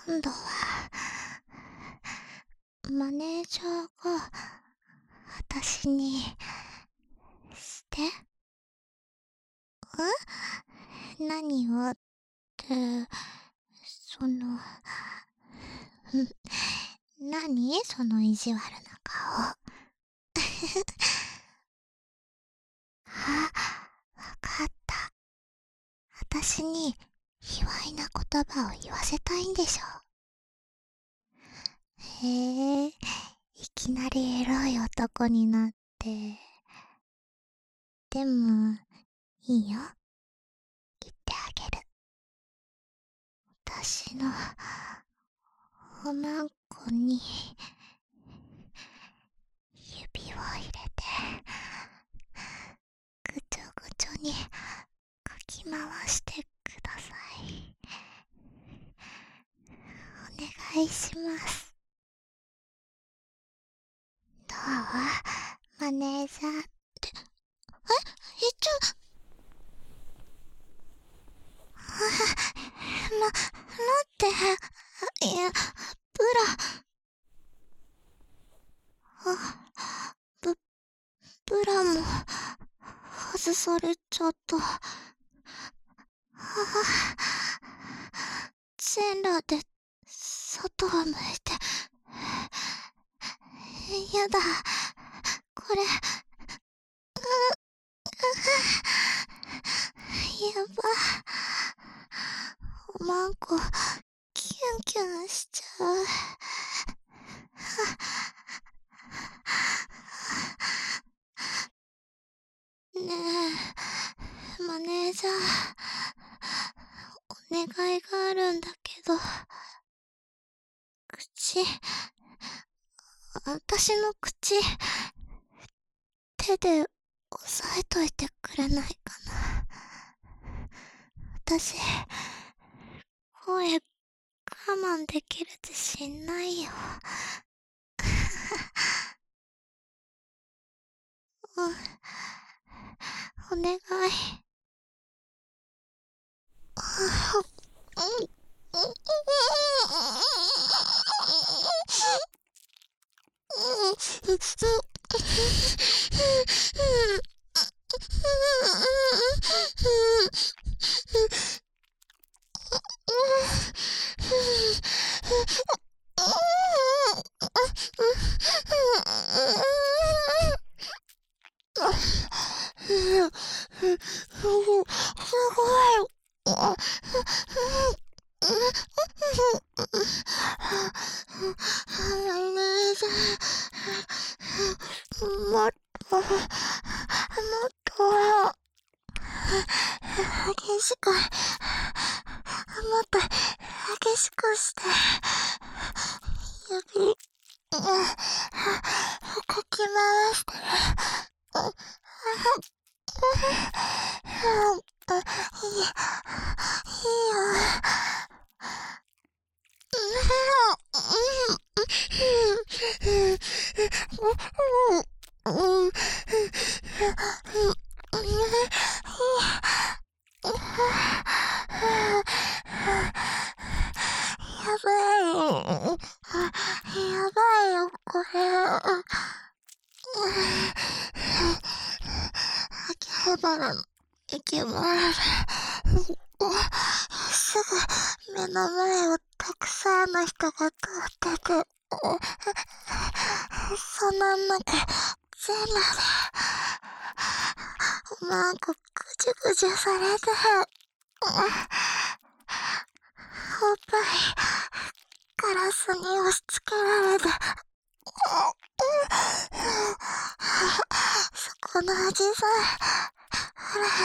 今度は、マネージャーが、私に、して、何をって、何その意地悪な顔。あ、わかった。私に、卑猥な言葉を言わせたいんでしょ。へえ、いきなりエロい男になって。でも、いいよ。言ってあげる。私の、おまんこに、指を入れて、ぐちょぐちょにかき回してください。お願いします。どう？マネージャーって、待って、いや、ブラ、ブラも、外されちゃった。全裸で、外を向いて、やだ、これ、やば。おまんこ、キュンキュンしちゃう。ねえ、マネージャー、お願いがあるんだけど、私の口、手で押さえといてくれないかな。私、声我慢できる自信ないよ。お願い。すごい。もっと、激しく、もっと激しくして、指、かき回して、いいよ。やばい。やばいよ、これ。秋葉原の駅前ですぐ目の前をたくさんの人が通ってて、その中、全裸で、なんかぐじゅぐじゅされて、おっぱい、ガラスに押し付けられて、そこのおじさん、ほら、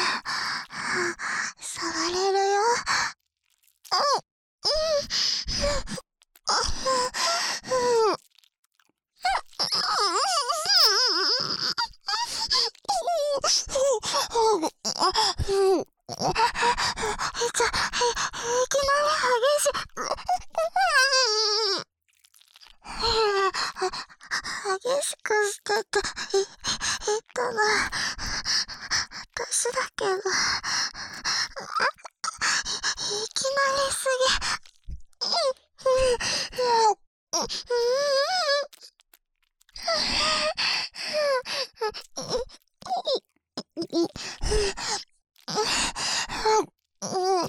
触れるよ。いきなり激しい。激しくしてて、言ったの、私だけど、いきなりすぎ。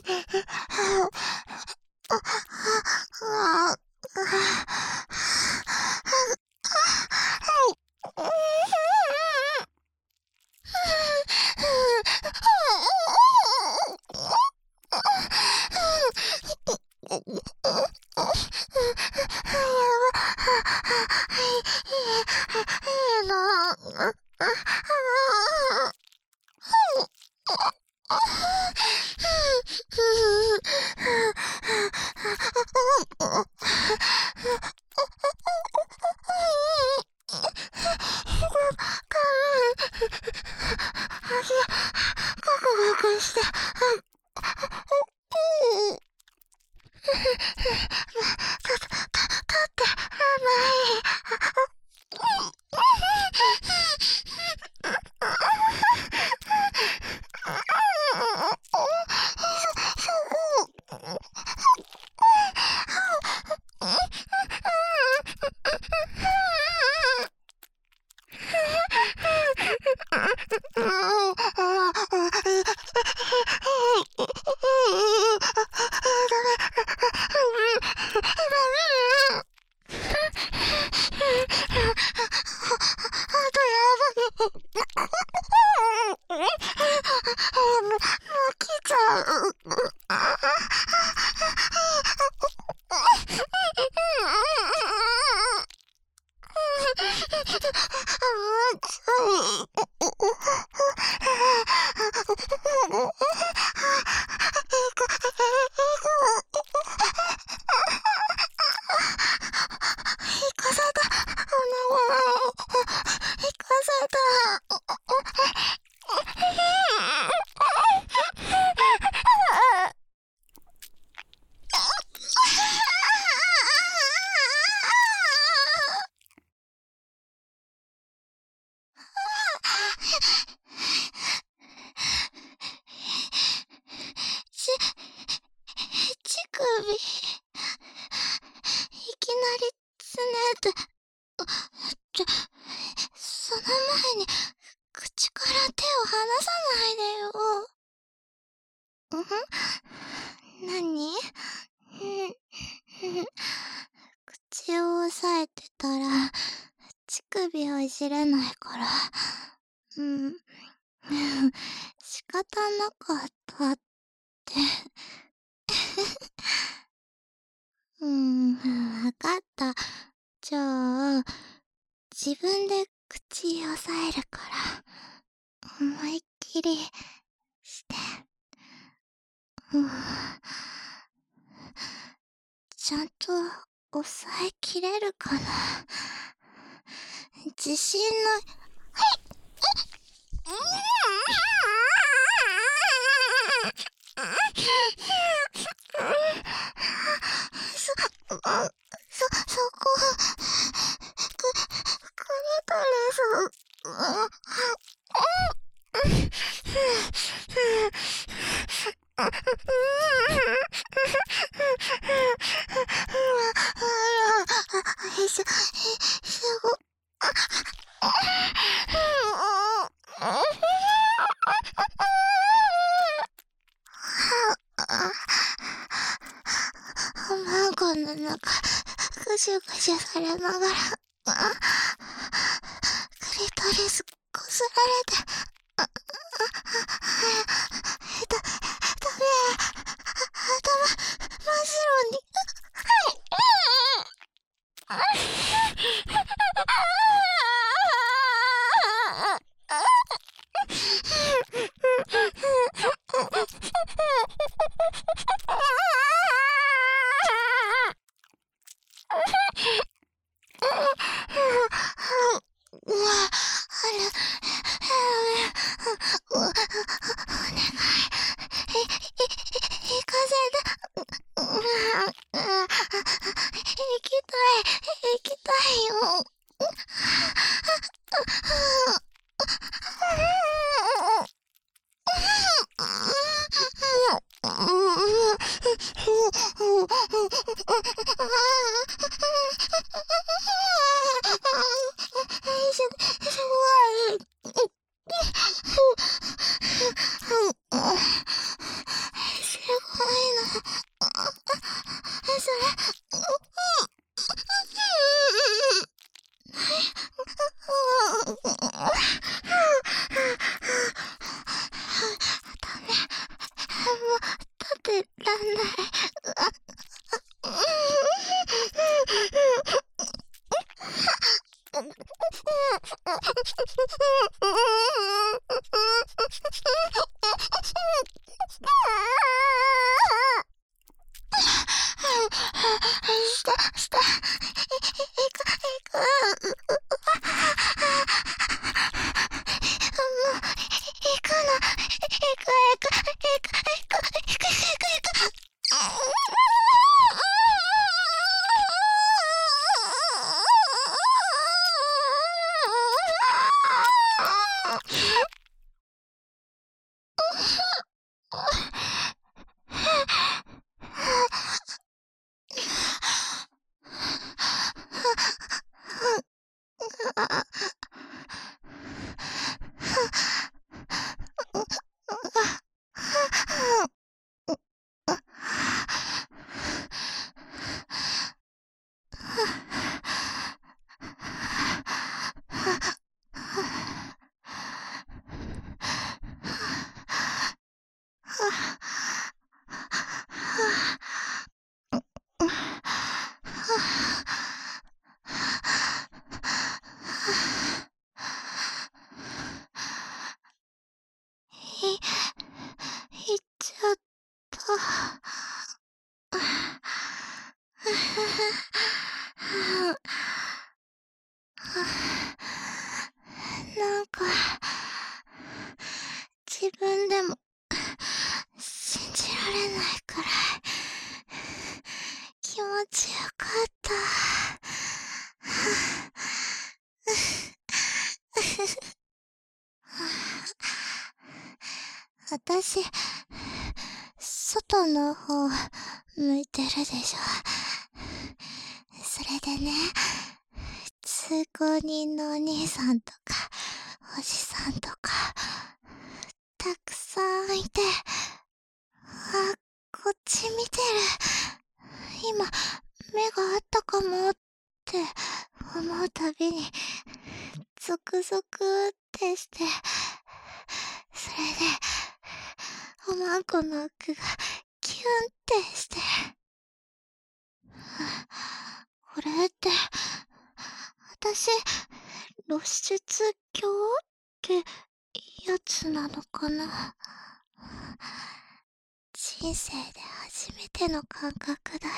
その前に、口から手を離さないでよ。何？口を押さえてたら、乳首をいじれないから、仕方なかったって。わかった。じゃあ、自分で口押さえるから、思いっきりして。ちゃんと押さえきれるかな。自信ない。そこ、クリトリス。すご。卵の中、ぐしゅぐしゅされながら、クリトリスこすられて、ダメ、頭、真っ白に。お願い。行かせて。行きたいよ。すごい。すごらない。した、行くの、行く。行っちゃった。なんか、自分でも信じられないくらい気持ちよかった。私、外の方向いてるでしょ。それでね、通行人のお兄さんとか、おじさんとか、たくさんいて、あ、こっち見てる。今、目があったかもって思うたびに、ゾクゾクってして、それで、おまんこの奥がキュンってして、これって、私、露出狂ってやつなのかな。人生で初めての感覚だよ。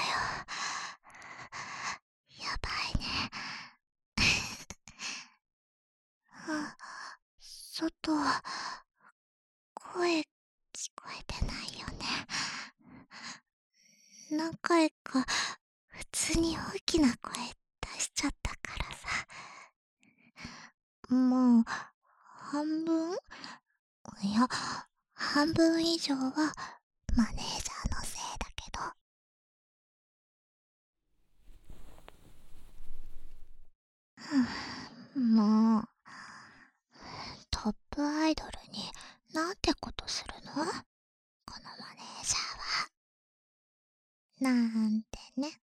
やばいね。外、声聞こえてないよね。何回か普通に大きな声出しちゃったからさ。もう、半分？いや、半分以上はマネージャーのせいだけど。もう、トップアイドルになんてことするの？このマネージャーは。なんてね。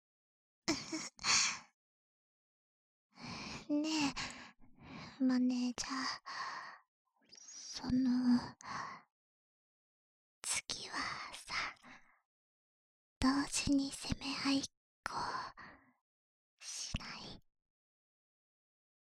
ねえ、マネージャー、次はさ、同時に攻め合い